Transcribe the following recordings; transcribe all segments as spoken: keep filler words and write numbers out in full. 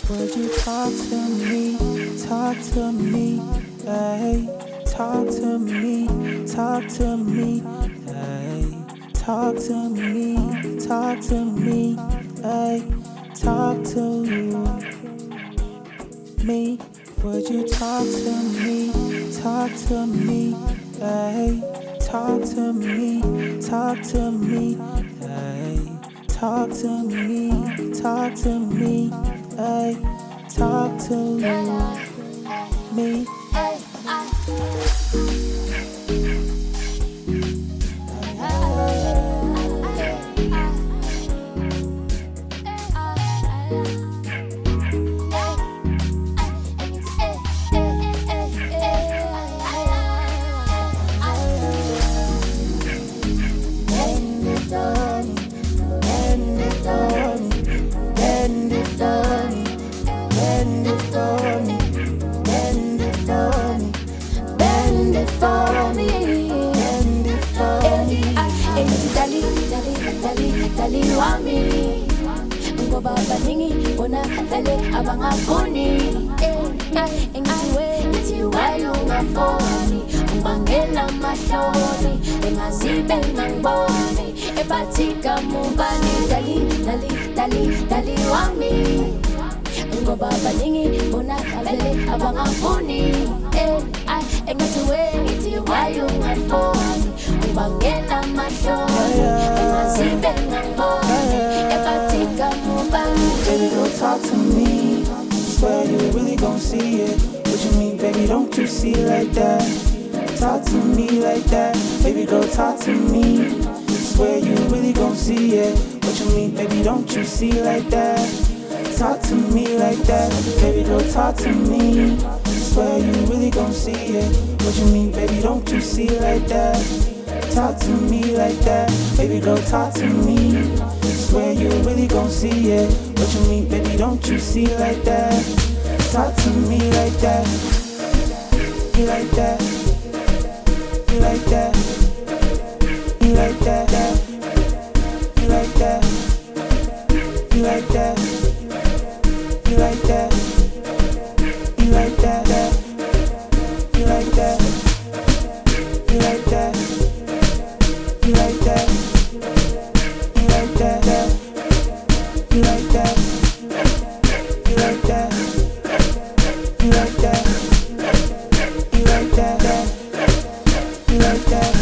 Would you talk to me, talk to me, hey, talk to me, talk to me, hey, talk to me, talk to me, hey, talk to me. Would you talk to me, talk to me, hey, talk to me, talk to me, hey, talk to me, talk to me, hey, talk to me. Ngoba baningi bona vele abangafuni engiwe ngithi wayungafoni ungibangela amahloni engazibe ngangiboni ebathika mubani dali dali dali dali wami ngoba baningi bona vele abangafuni engiwe ngithi wayungafoni ungibangela amahloni engazibe ngangiboni ebathika mubani. Baby, don't talk to me. Swear you really gon' see it. What you mean, baby? Don't you see it like that? Talk to me like that. Baby, girl, talk to me. Swear you really gon' see it. What you mean, baby? Don't you see it like that? Talk to me like that. Baby, girl, talk to me. Swear you really gon' see it. What you mean, baby? Don't you see it like that? Talk to me like that. Baby, girl, talk to me. Swear you really gon' see it. What you mean, baby? Don't you see it like that? Talk to me like that. You like that? You like that? You like that? You like that? You like that? You like that? You like that? You like that? You like that? You like that? You like that? You like that? You like that? You like that? You like that? You like that?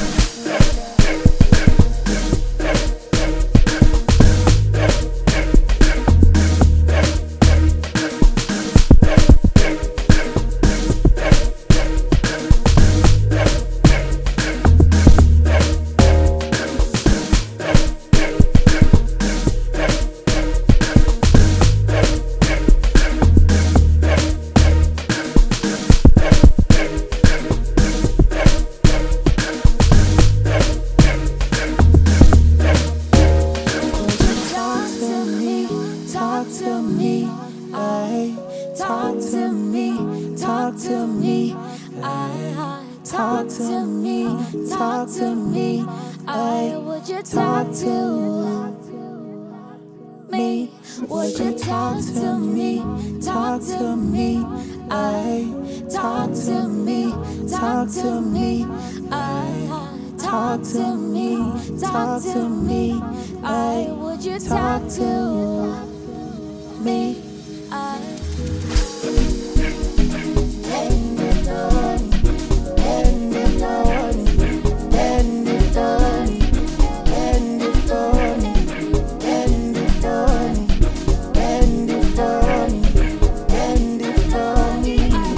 Talk to me, ay, talk to me, talk to me, ay, talk to me, talk to me, ay, would you talk to me? Would you talk to me, talk to me, ay, talk to me, talk to me, ay, talk to me, talk to me, ay, would you talk to me? I Bend it on, bend it on, bend it on, bend it on, bend it on, bend it on, bend it on me.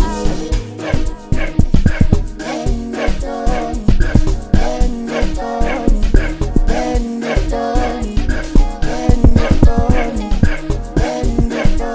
Bend it on, bend it on, bend it on, bend it on, bend it on.